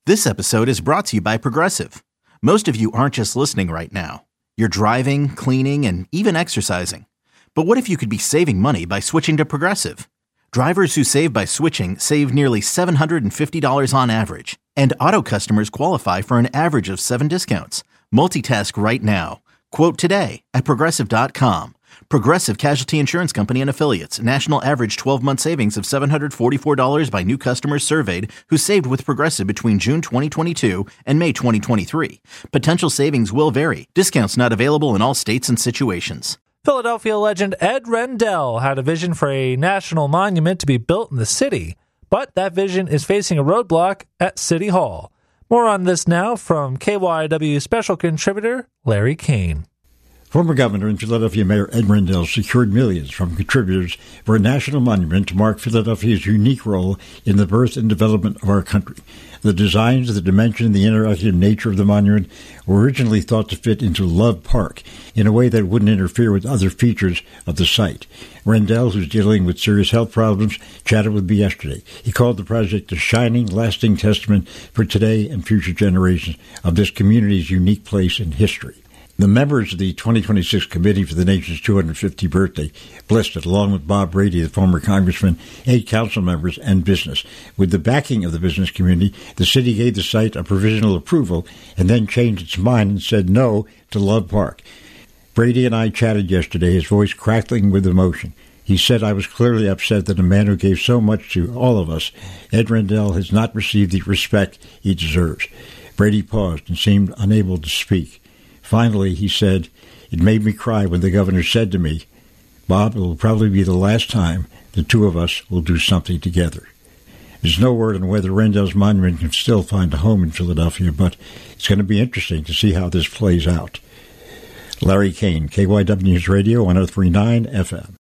This episode is brought to you by Progressive. Most of you aren't just listening right now. You're driving, cleaning, and even exercising. But what if you could be saving money by switching to Progressive? Drivers who save by switching save nearly $750 on average. And auto customers qualify for an average of 7 discounts. Multitask right now. Quote today at Progressive.com. Progressive Casualty Insurance Company and Affiliates. National average 12-month savings of $744 by new customers surveyed who saved with Progressive between June 2022 and May 2023. Potential savings will vary. Discounts not available in all states and situations. Philadelphia legend Ed Rendell had a vision for a national monument to be built in the city, but that vision is facing a roadblock at City Hall. More on this now from KYW special contributor Larry Kane. Former Governor and Philadelphia Mayor Ed Rendell secured millions from contributors for a national monument to mark Philadelphia's unique role in the birth and development of our country. The designs, the dimension, and the interactive nature of the monument were originally thought to fit into Love Park in a way that wouldn't interfere with other features of the site. Rendell, who's dealing with serious health problems, chatted with me yesterday. He called the project a shining, lasting testament for today and future generations of this community's unique place in history. The members of the 2026 Committee for the nation's 250th birthday blessed it, along with Bob Brady, the former congressman, 8 council members, and business. With the backing of the business community, the city gave the site a provisional approval and then changed its mind and said no to Love Park. Brady and I chatted yesterday, his voice crackling with emotion. He said, "I was clearly upset that a man who gave so much to all of us, Ed Rendell, has not received the respect he deserves." Brady paused and seemed unable to speak. Finally, he said, "It made me cry when the governor said to me, 'Bob, it will probably be the last time the two of us will do something together.'" There's no word on whether Rendell's monument can still find a home in Philadelphia, but it's going to be interesting to see how this plays out. Larry Kane, KYW News Radio, 103.9 FM.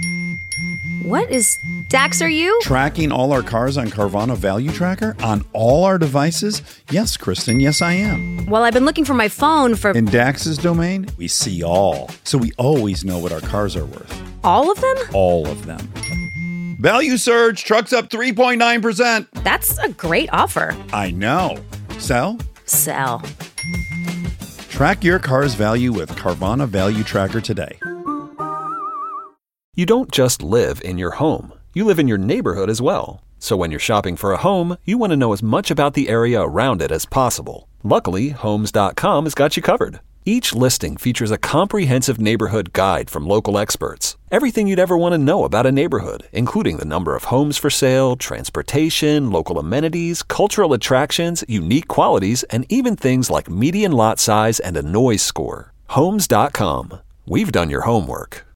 What is Dax, are you? Tracking all our cars on Carvana Value Tracker on all our devices? Yes, Kristen, yes I am. Well, I've been looking for my phone for... In Dax's domain, we see all. So we always know what our cars are worth. All of them? All of them. Value surge, trucks up 3.9%. That's a great offer. I know. Sell? Sell. Track your car's value with Carvana Value Tracker today. You don't just live in your home. You live in your neighborhood as well. So when you're shopping for a home, you want to know as much about the area around it as possible. Luckily, Homes.com has got you covered. Each listing features a comprehensive neighborhood guide from local experts. Everything you'd ever want to know about a neighborhood, including the number of homes for sale, transportation, local amenities, cultural attractions, unique qualities, and even things like median lot size and a noise score. Homes.com. We've done your homework.